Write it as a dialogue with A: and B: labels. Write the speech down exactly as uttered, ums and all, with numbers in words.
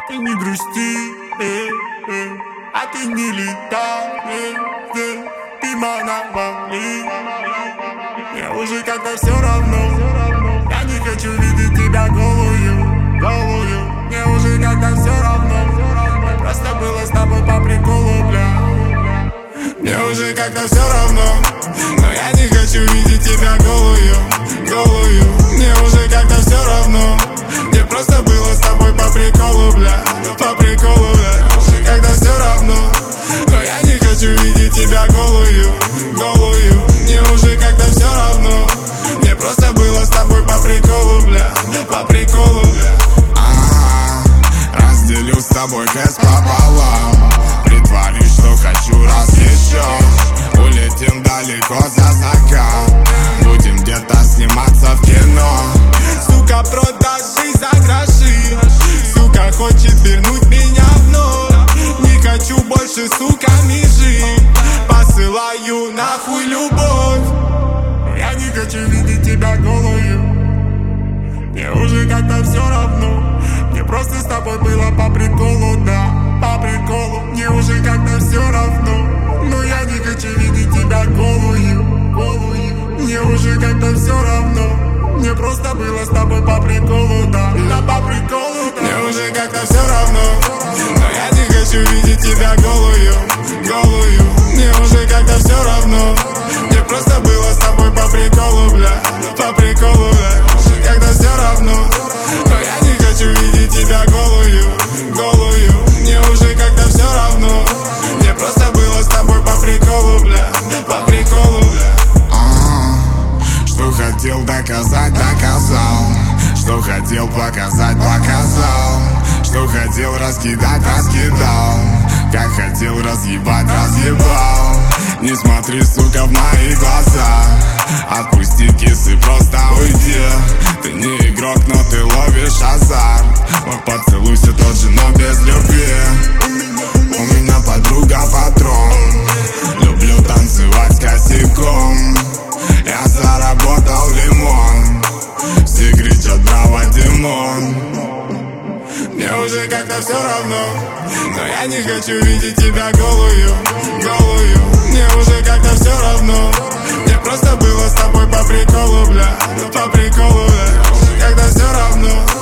A: ты не грусти, э, э, а ты не летай, э, э, ты моя волны. Мне уже как-то все равно, я не хочу видеть тебя голую, голую. Мне уже как-то все равно, просто было с тобой по приколу, бля. Мне уже как-то все равно, но я не хочу видеть тебя голую, голую. Мне уже как-то все равно, мне просто было с тобой по приколу, бля, по приколу, бля. Уже как-то все равно, но я не хочу видеть тебя голую, голую. Мне уже как-то все равно, мне просто было с тобой по приколу, бля, по приколу, бля.
B: А-а-а, разделю с тобой кэш пополам, притворюсь, что хочу раз еще. Улетим далеко за закат, будем где-то сниматься в кино.
A: Сука, продаст жизнь за гроши, сука, хочет вернуть меня вновь. Не хочу больше, сука, жить, посылаю нахуй любовь. Я не хочу видеть тебя голую, мне уже как-то все равно. Мне просто с тобой было по приколу, да, по приколу. Мне уже как-то все равно, но я не хочу видеть тебя голую, голую. Мне уже как-то все равно, мне просто было с тобой по приколу, да, да, по приколу, да. Мне уже как-то все равно, но я не хочу видеть тебя голую, голую. Мне уже как-то все равно, мне просто было с тобой по приколу, бля, по приколу, бля. Уже как-то все равно, но я не хочу видеть тебя голую, голую. Мне уже как-то все равно, мне просто было с тобой по приколу, бля, по приколу, бля.
B: А-а-а, что хотел доказать, доказал. Что хотел показать, показал. Что хотел раскидать, раскидал. Как хотел разъебать, разъебал. Не смотри, сука, в мои глаза. Отпусти кисы, просто уйди. Ты не игрок, но ты ловишь азарт. Мой поцелуй все тот же, но без любви. У меня подруга патрон. Люблю танцевать с косяком. Я заработал лимон. Все кричат браво, Димон.
A: Мне уже как-то все равно, но я не хочу видеть тебя голую, голую. Мне уже как-то все равно, мне просто было с тобой по приколу, бля, по приколу, бля. Уже как-то все равно,